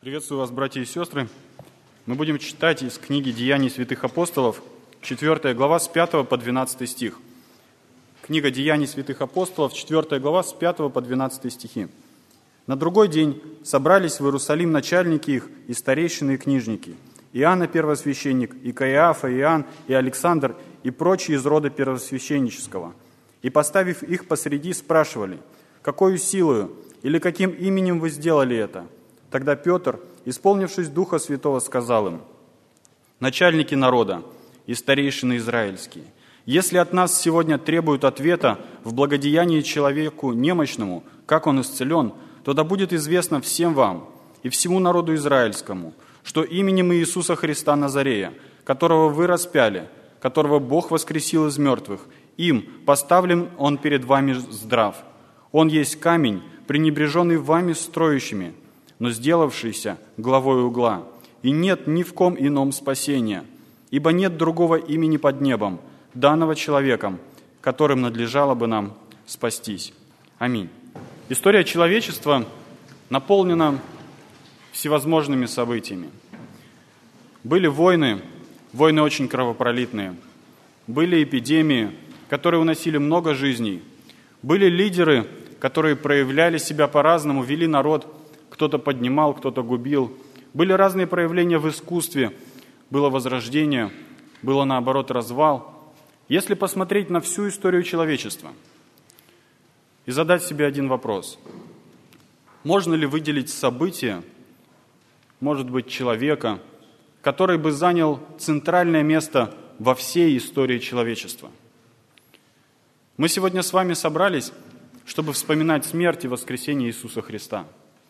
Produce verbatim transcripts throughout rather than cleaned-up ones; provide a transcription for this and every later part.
Приветствую вас, братья и сестры. Мы будем читать из книги «Деяний святых апостолов», четвёртая глава, с пятого по двенадцатый стих. Книга «Деяний святых апостолов», четвёртая глава, с пятого по двенадцатый стихи. На другой день собрались в Иерусалим начальники их и старейшины и книжники, Иоанна первосвященник, и Каиафа, и Иоанн, и Александр, и прочие из рода первосвященнического. И, поставив их посреди, спрашивали: «Какою силою или каким именем вы сделали это?» Тогда Петр, исполнившись Духа Святого, сказал им: «Начальники народа и старейшины израильские, если от нас сегодня требуют ответа в благодеянии человеку немощному, как он исцелен, то да будет известно всем вам и всему народу израильскому, что именем Иисуса Христа Назарея, которого вы распяли, которого Бог воскресил из мертвых, им поставлен он перед вами здрав. Он есть камень, пренебреженный вами строящими, но сделавшийся главой угла. И нет ни в ком ином спасения, ибо нет другого имени под небом, данного человеком, которым надлежало бы нам спастись». Аминь. История человечества наполнена всевозможными событиями. Были войны, войны очень кровопролитные. Были эпидемии, которые уносили много жизней. Были лидеры, которые проявляли себя по-разному, вели народ. Кто-то поднимал, кто-то губил. Были разные проявления в искусстве. Было возрождение, было, наоборот, развал. Если посмотреть на всю историю человечества и задать себе один вопрос: можно ли выделить событие, может быть, человека, который бы занял центральное место во всей истории человечества? Мы сегодня с вами собрались, чтобы вспоминать смерть и воскресение Иисуса Христа.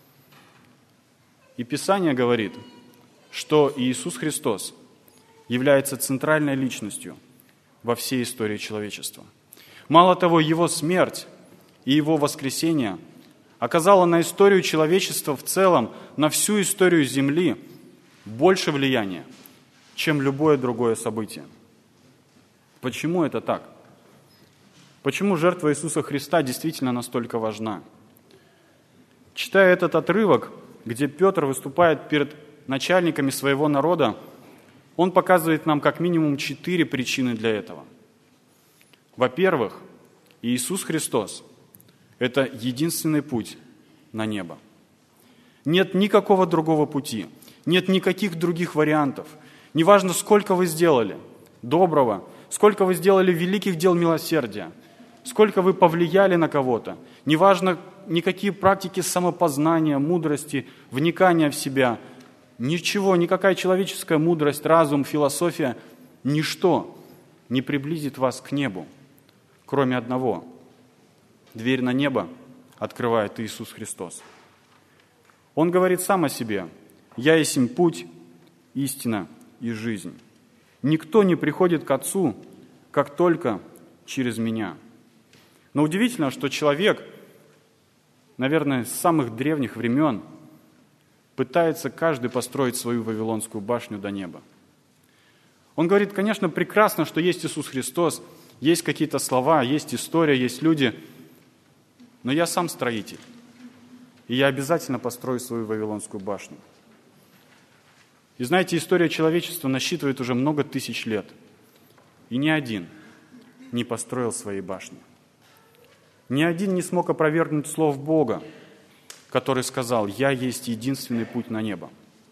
И Писание говорит, что Иисус Христос является центральной личностью во всей истории человечества. Мало того, Его смерть и Его воскресение оказало на историю человечества в целом, на всю историю Земли больше влияния, чем любое другое событие. Почему это так? Почему жертва Иисуса Христа действительно настолько важна? Читая этот отрывок, где Петр выступает перед начальниками своего народа, он показывает нам как минимум четыре причины для этого. Во-первых, Иисус Христос – это единственный путь на небо. Нет никакого другого пути, нет никаких других вариантов. Неважно, сколько вы сделали доброго, сколько вы сделали великих дел милосердия, сколько вы повлияли на кого-то, неважно, никакие практики самопознания, мудрости, вникания в себя, ничего, никакая человеческая мудрость, разум, философия, ничто не приблизит вас к небу, кроме одного. Дверь на небо открывает Иисус Христос. Он говорит сам о себе: «Я есть им путь, истина и жизнь. Никто не приходит к Отцу, как только через Меня». Но удивительно, что человек, наверное, с самых древних времен пытается каждый построить свою Вавилонскую башню до неба. Он говорит: конечно, прекрасно, что есть Иисус Христос, есть какие-то слова, есть история, есть люди, но я сам строитель, и я обязательно построю свою Вавилонскую башню. И знаете, история человечества насчитывает уже много тысяч лет, и ни один не построил своей башни. Ни один не смог опровергнуть слов Бога, который сказал: «Я есть единственный путь на небо».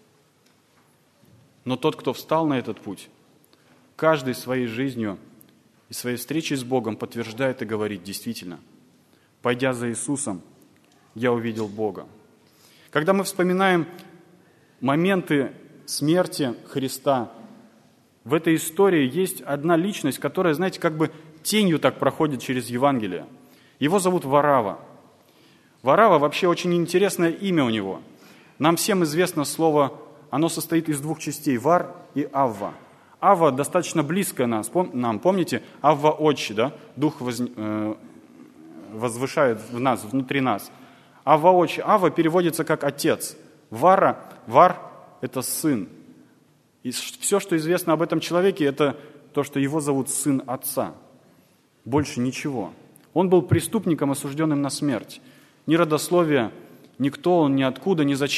Но тот, кто встал на этот путь, каждый своей жизнью и своей встречей с Богом подтверждает и говорит: действительно, пойдя за Иисусом, я увидел Бога. Когда мы вспоминаем моменты смерти Христа, в этой истории есть одна личность, которая, знаете, как бы тенью так проходит через Евангелие. Его зовут Варава. Варава вообще очень интересное имя у него. Нам всем известно слово, оно состоит из двух частей: вар и авва. Авва достаточно близкая нас, нам, помните? Авва Отче, да? Дух воз, э, возвышает в нас, внутри нас. Авва Отче. Авва переводится как отец. Вара, вар – это сын. И все, что известно об этом человеке, это то, что его зовут сын отца. Больше ничего. Он был преступником, осужденным на смерть. Ни родословия, никто он, ни откуда, ни зачем.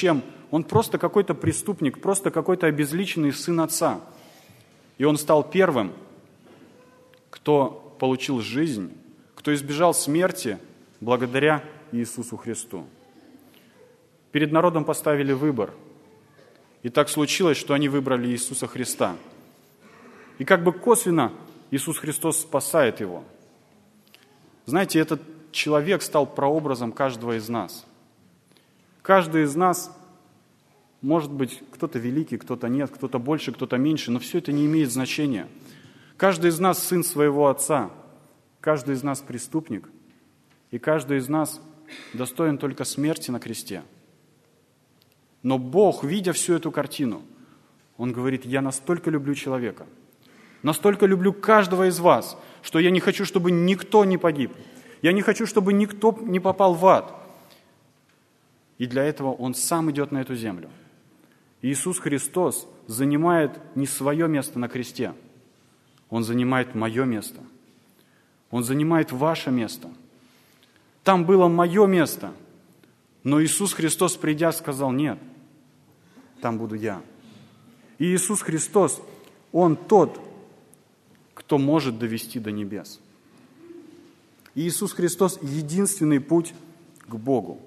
он просто какой-то преступник, просто какой-то обезличенный сын отца. И он стал первым, кто получил жизнь, кто избежал смерти благодаря Иисусу Христу. Перед народом поставили выбор. И так случилось, что они выбрали Иисуса Христа. И как бы косвенно Иисус Христос спасает его. Знаете, этот человек стал прообразом каждого из нас. Каждый из нас, может быть, кто-то великий, кто-то нет, кто-то больше, кто-то меньше, но все это не имеет значения. Каждый из нас сын своего отца, каждый из нас преступник, и каждый из нас достоин только смерти на кресте. Но Бог, видя всю эту картину, Он говорит: я настолько люблю человека, настолько люблю каждого из вас, что я не хочу, чтобы никто не погиб. Я не хочу, чтобы никто не попал в ад. И для этого Он сам идет на эту землю. Иисус Христос занимает не свое место на кресте. Он занимает мое место. Он занимает ваше место. Там было мое место. Но Иисус Христос, придя, сказал: нет, там буду я. И Иисус Христос, Он тот, кто может довести до небес. И Иисус Христос — единственный путь к Богу.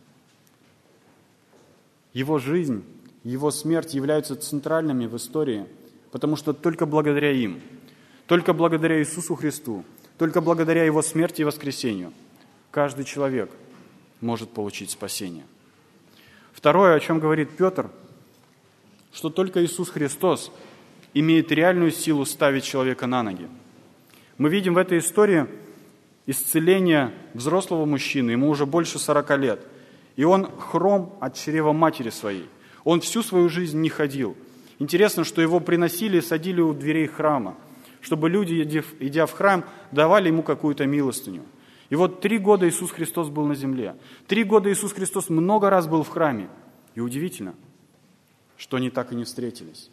Его жизнь, Его смерть являются центральными в истории, потому что только благодаря им, только благодаря Иисусу Христу, только благодаря Его смерти и воскресению каждый человек может получить спасение. Второе, о чем говорит Петр, что только Иисус Христос имеет реальную силу ставить человека на ноги. Мы видим в этой истории исцеление взрослого мужчины, ему уже больше сорока лет, и он хром от чрева матери своей. Он всю свою жизнь не ходил. Интересно, что его приносили и садили у дверей храма, чтобы люди, идя в храм, давали ему какую-то милостыню. И вот три года Иисус Христос был на земле. Три года Иисус Христос много раз был в храме. И удивительно, что они так и не встретились.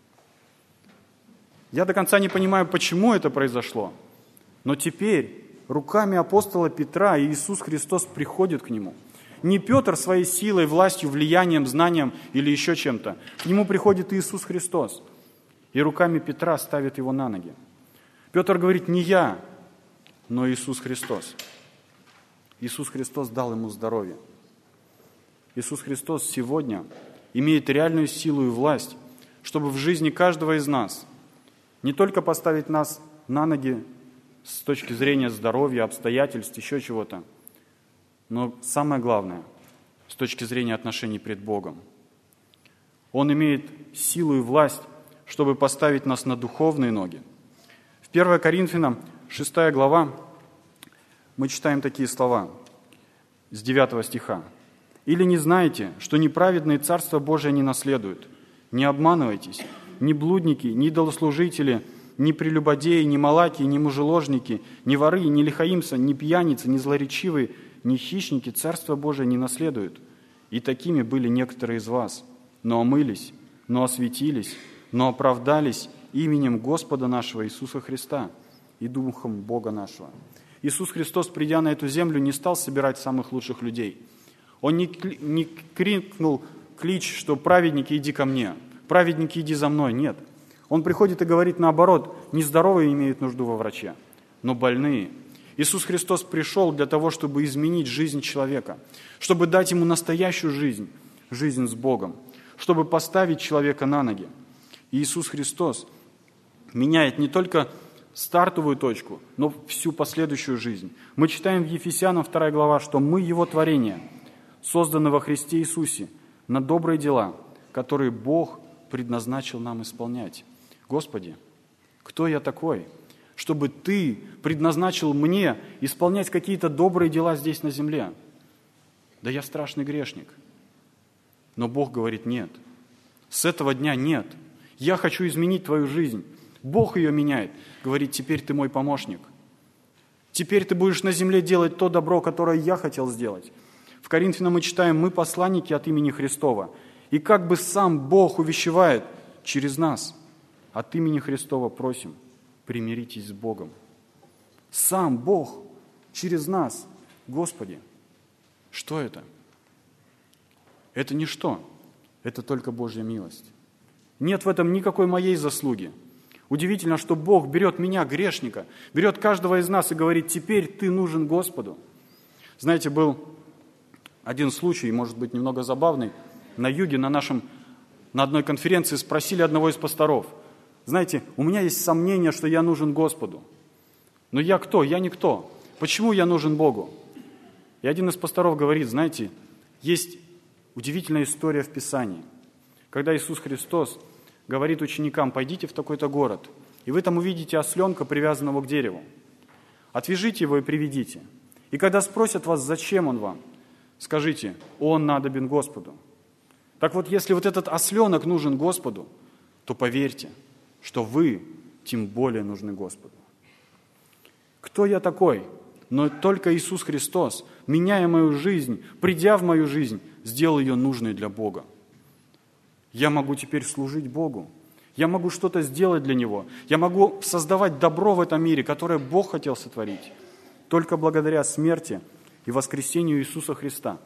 Я до конца не понимаю, почему это произошло. Но теперь руками апостола Петра Иисус Христос приходит к нему. Не Петр своей силой, властью, влиянием, знанием или еще чем-то. К нему приходит Иисус Христос. И руками Петра ставит его на ноги. Петр говорит: не я, но Иисус Христос. Иисус Христос дал ему здоровье. Иисус Христос сегодня имеет реальную силу и власть, чтобы в жизни каждого из нас не только поставить нас на ноги с точки зрения здоровья, обстоятельств, еще чего-то, но самое главное, с точки зрения отношений пред Богом. Он имеет силу и власть, чтобы поставить нас на духовные ноги. В первое Коринфянам, шестая глава, мы читаем такие слова с девятого стиха. «Или не знаете, что неправедные Царство Божие не наследуют? Не обманывайтесь, ни блудники, ни идолослужители, ни прелюбодеи, ни малаки, ни мужеложники, ни воры, ни лихаимцы, ни пьяницы, ни злоречивые, ни хищники Царство Божие не наследуют. И такими были некоторые из вас, но омылись, но осветились, но оправдались именем Господа нашего Иисуса Христа и Духом Бога нашего». Иисус Христос, придя на эту землю, не стал собирать самых лучших людей. Он не, не крикнул клич, что «праведники, иди ко мне», «праведники, иди за мной». Нет. Он приходит и говорит наоборот: нездоровые имеют нужду во враче, но больные. Иисус Христос пришел для того, чтобы изменить жизнь человека, чтобы дать ему настоящую жизнь, жизнь с Богом, чтобы поставить человека на ноги. И Иисус Христос меняет не только стартовую точку, но всю последующую жизнь. Мы читаем в Ефесянам вторая глава, что мы Его творение, созданы во Христе Иисусе на добрые дела, которые Бог предназначил нам исполнять. Господи, кто я такой, чтобы Ты предназначил мне исполнять какие-то добрые дела здесь на земле? Да я страшный грешник. Но Бог говорит: нет, с этого дня нет. Я хочу изменить твою жизнь. Бог ее меняет. Говорит: теперь ты мой помощник. Теперь ты будешь на земле делать то добро, которое я хотел сделать. В Коринфянам мы читаем: мы посланники от имени Христова. И как бы сам Бог увещевает через нас, от имени Христова просим: примиритесь с Богом. Сам Бог через нас. Господи, что это? Это ничто. Это только Божья милость. Нет в этом никакой моей заслуги. Удивительно, что Бог берет меня, грешника, берет каждого из нас и говорит: теперь ты нужен Господу. Знаете, был один случай, может быть, немного забавный. На юге, на нашем, на одной конференции спросили одного из пасторов: знаете, у меня есть сомнение, что я нужен Господу. Но я кто? Я никто. Почему я нужен Богу? И один из пасторов говорит: знаете, есть удивительная история в Писании, когда Иисус Христос говорит ученикам: пойдите в такой-то город, и вы там увидите осленка, привязанного к дереву. Отвяжите его и приведите. И когда спросят вас, зачем он вам, скажите: он надобен Господу. Так вот, если вот этот осленок нужен Господу, то поверьте, что вы тем более нужны Господу. Кто я такой? Но только Иисус Христос, меняя мою жизнь, придя в мою жизнь, сделал ее нужной для Бога. Я могу теперь служить Богу. Я могу что-то сделать для Него. Я могу создавать добро в этом мире, которое Бог хотел сотворить. Только благодаря смерти и воскресению Иисуса Христа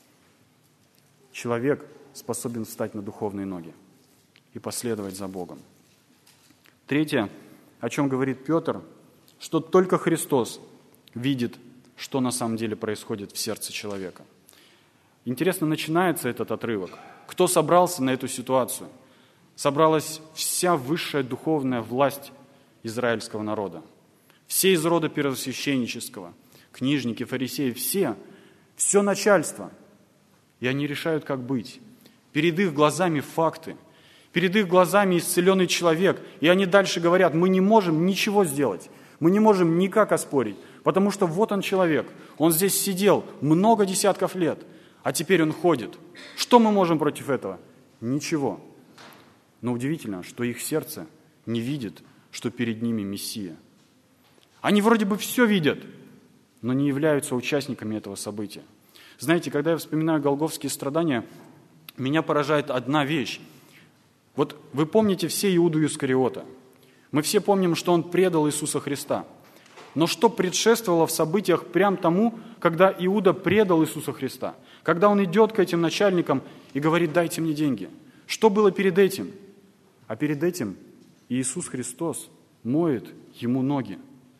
человек способен встать на духовные ноги и последовать за Богом. Третье, о чем говорит Петр, что только Христос видит, что на самом деле происходит в сердце человека. Интересно, начинается этот отрывок. Кто собрался на эту ситуацию? Собралась вся высшая духовная власть израильского народа. Все из рода первосвященнического, книжники, фарисеи, все, все начальство. И они решают, как быть. Перед их глазами факты, перед их глазами исцеленный человек. И они дальше говорят: мы не можем ничего сделать, мы не можем никак оспорить, потому что вот он человек, он здесь сидел много десятков лет, а теперь он ходит. Что мы можем против этого? Ничего. Но удивительно, что их сердце не видит, что перед ними Мессия. Они вроде бы все видят, но не являются участниками этого события. Знаете, когда я вспоминаю голгофские страдания, меня поражает одна вещь. Вот вы помните все Иуду Искариота. Мы все помним, что он предал Иисуса Христа. Но что предшествовало в событиях прям тому, когда Иуда предал Иисуса Христа? Когда он идет к этим начальникам и говорит: дайте мне деньги. Что было перед этим? А перед этим Иисус Христос моет ему ноги.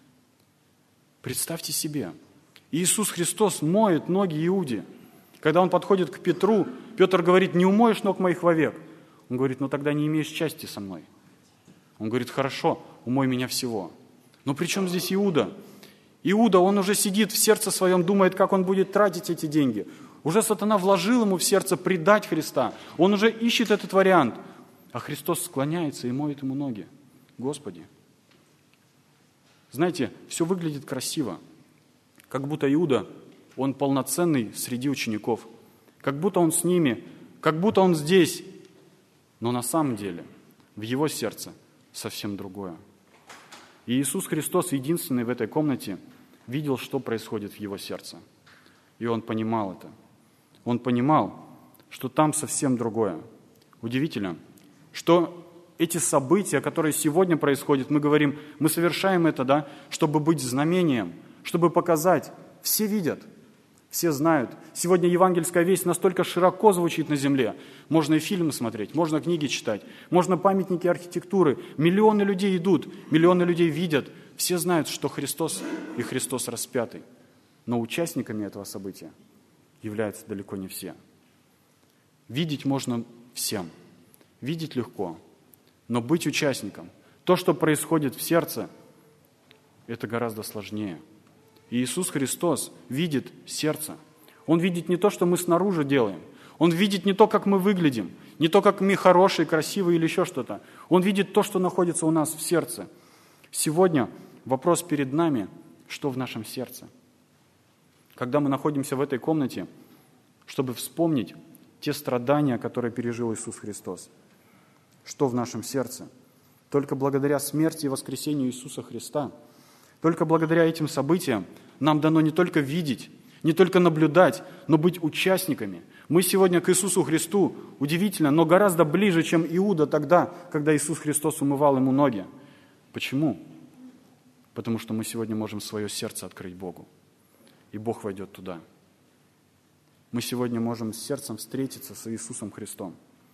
Представьте себе, Иисус Христос моет ноги Иуде. Когда он подходит к Петру, Петр говорит: не умоешь ног моих вовек. Он говорит: ну тогда не имеешь части со мной. Он говорит: хорошо, умой меня всего. Но при чем здесь Иуда? Иуда, он уже сидит в сердце своем, думает, как он будет тратить эти деньги. Уже сатана вложил ему в сердце предать Христа. Он уже ищет этот вариант. А Христос склоняется и моет ему ноги. Господи. Знаете, все выглядит красиво. Как будто Иуда, он полноценный среди учеников. Как будто он с ними, как будто он здесь. Но на самом деле в его сердце совсем другое. И Иисус Христос, единственный в этой комнате, видел, что происходит в его сердце. И он понимал это. Он понимал, что там совсем другое. Удивительно, что эти события, которые сегодня происходят, мы говорим, мы совершаем это, да, чтобы быть знамением, чтобы показать. Все видят, все знают. Сегодня евангельская весть настолько широко звучит на земле. Можно и фильмы смотреть, можно книги читать, можно памятники архитектуры. Миллионы людей идут, миллионы людей видят. Все знают, что Христос и Христос распятый. Но участниками этого события являются далеко не все. Видеть можно всем, видеть легко, но быть участником, то, что происходит в сердце, это гораздо сложнее. И Иисус Христос видит сердце. Он видит не то, что мы снаружи делаем. Он видит не то, как мы выглядим, не то, как мы хорошие, красивые или еще что-то. Он видит то, что находится у нас в сердце. Сегодня вопрос перед нами, что в нашем сердце. Когда мы находимся в этой комнате, чтобы вспомнить те страдания, которые пережил Иисус Христос. Что в нашем сердце? Только благодаря смерти и воскресению Иисуса Христа, только благодаря этим событиям нам дано не только видеть, не только наблюдать, но быть участниками. Мы сегодня к Иисусу Христу, удивительно, но гораздо ближе, чем Иуда тогда, когда Иисус Христос умывал ему ноги. Почему? Потому что мы сегодня можем свое сердце открыть Богу, и Бог войдет туда. Мы сегодня можем с сердцем встретиться с Иисусом Христом.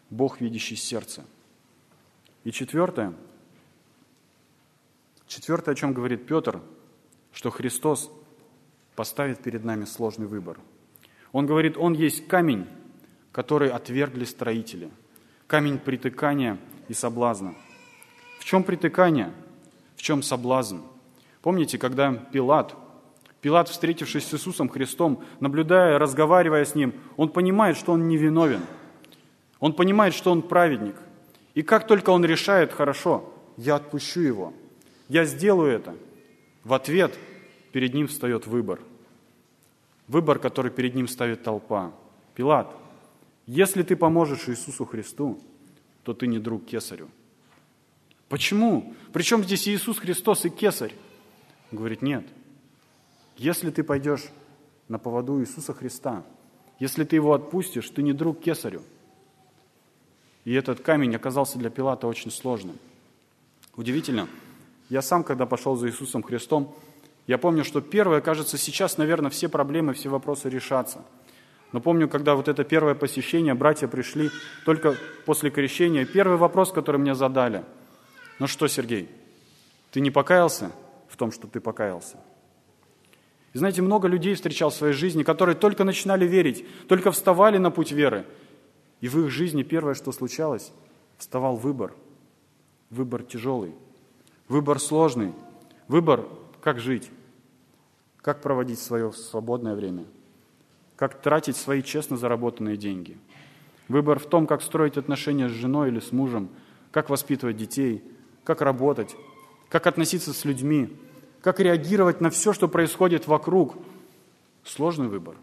Бог, видящий сердце. И четвертое, четвертое, о чем говорит Петр, что Христос поставит перед нами сложный выбор. Он говорит, Он есть камень, который отвергли строители, камень притыкания и соблазна. В чем притыкание? В чем соблазн? Помните, когда Пилат, Пилат, встретившись с Иисусом Христом, наблюдая, разговаривая с Ним, он понимает, что он невиновен. Он понимает, что он праведник. И как только он решает, хорошо, я отпущу его, я сделаю это, в ответ перед ним встает выбор. Выбор, который перед ним ставит толпа. Пилат, если ты поможешь Иисусу Христу, то ты не друг кесарю. Почему? Причем здесь Иисус Христос и кесарь? Он говорит, нет. Если ты пойдешь на поводу Иисуса Христа, если ты его отпустишь, ты не друг кесарю. И этот камень оказался для Пилата очень сложным. Удивительно. Я сам, когда пошел за Иисусом Христом, я помню, что первое, кажется, сейчас, наверное, все проблемы, все вопросы решатся. Но помню, когда вот это первое посещение, братья пришли только после крещения, первый вопрос, который мне задали: ну что, Сергей, ты не покаялся в том, что ты покаялся? И знаете, много людей встречал в своей жизни, которые только начинали верить, только вставали на путь веры. И в их жизни первое, что случалось, вставал выбор. Выбор тяжелый, выбор сложный, выбор, как жить, как проводить свое свободное время, как тратить свои честно заработанные деньги. Выбор в том, как строить отношения с женой или с мужем, как воспитывать детей, как работать, как относиться с людьми, как реагировать на все, что происходит вокруг. Сложный выбор.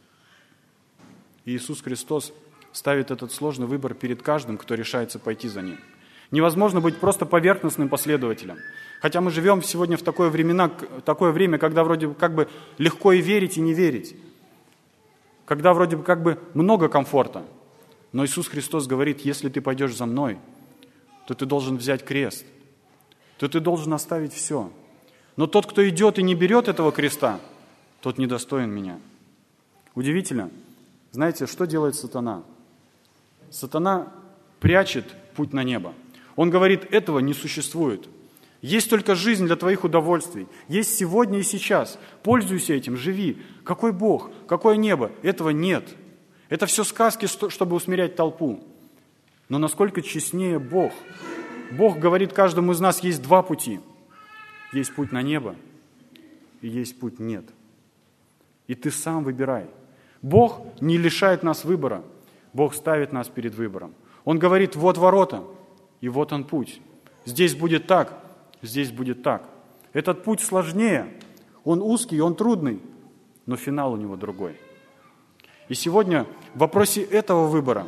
И Иисус Христос ставит этот сложный выбор перед каждым, кто решается пойти за Ним. Невозможно быть просто поверхностным последователем. Хотя мы живем сегодня в такое, времена, такое время, когда вроде бы как бы легко и верить, и не верить. Когда вроде бы как бы много комфорта. Но Иисус Христос говорит, если ты пойдешь за Мной, то ты должен взять крест, то ты должен оставить все. Но тот, кто идет и не берет этого креста, тот недостоин Меня. Удивительно. Знаете, что делает сатана? Сатана прячет путь на небо. Он говорит, этого не существует. Есть только жизнь для твоих удовольствий. Есть сегодня и сейчас. Пользуйся этим, живи. Какой Бог? Какое небо? Этого нет. Это все сказки, чтобы усмирять толпу. Но насколько честнее Бог? Бог говорит, каждому из нас есть два пути. Есть путь на небо и есть путь нет. И ты сам выбирай. Бог не лишает нас выбора. Бог ставит нас перед выбором. Он говорит, вот ворота, и вот он путь. Здесь будет так, здесь будет так. Этот путь сложнее, он узкий, он трудный, но финал у него другой. И сегодня в вопросе этого выбора,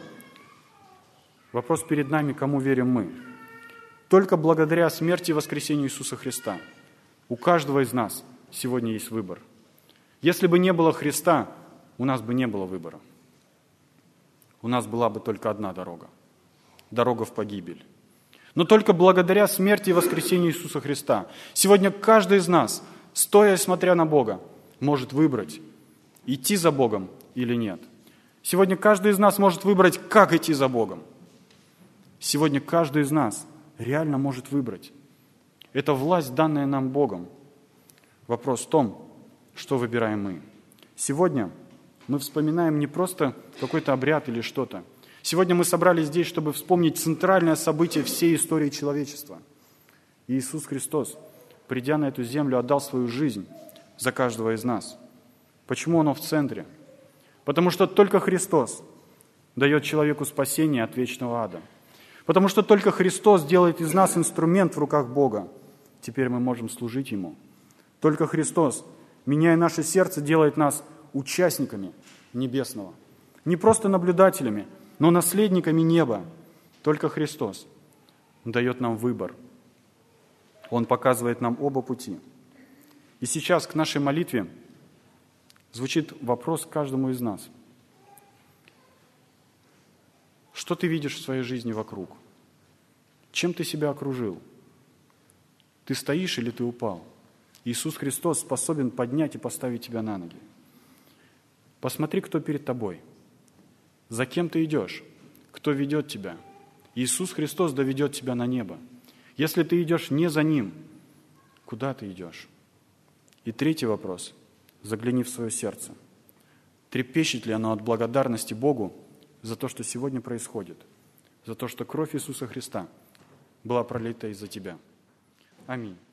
вопрос перед нами, кому верим мы. Только благодаря смерти и воскресению Иисуса Христа у каждого из нас сегодня есть выбор. Если бы не было Христа, у нас бы не было выбора. У нас была бы только одна дорога. Дорога в погибель. Но только благодаря смерти и воскресению Иисуса Христа сегодня каждый из нас, стоя и смотря на Бога, может выбрать, идти за Богом или нет. Сегодня каждый из нас может выбрать, как идти за Богом. Сегодня каждый из нас реально может выбрать. Это власть, данная нам Богом. Вопрос в том, что выбираем мы. Сегодня мы вспоминаем не просто какой-то обряд или что-то. Сегодня мы собрались здесь, чтобы вспомнить центральное событие всей истории человечества. Иисус Христос, придя на эту землю, отдал свою жизнь за каждого из нас. Почему оно в центре? Потому что только Христос дает человеку спасение от вечного ада. Потому что только Христос делает из нас инструмент в руках Бога. Теперь мы можем служить Ему. Только Христос, меняя наше сердце, делает нас участниками небесного. Не просто наблюдателями, но наследниками неба. Только Христос дает нам выбор. Он показывает нам оба пути. И сейчас к нашей молитве звучит вопрос к каждому из нас. Что ты видишь в своей жизни вокруг? Чем ты себя окружил? Ты стоишь или ты упал? Иисус Христос способен поднять и поставить тебя на ноги. Посмотри, кто перед тобой. За кем ты идешь? кто ведет тебя. Иисус Христос доведет тебя на небо. Если ты идешь не за Ним, куда ты идешь? И третий вопрос. Загляни в свое сердце. Трепещет ли оно от благодарности Богу за то, что сегодня происходит, за то, что кровь Иисуса Христа была пролита из-за тебя? Аминь.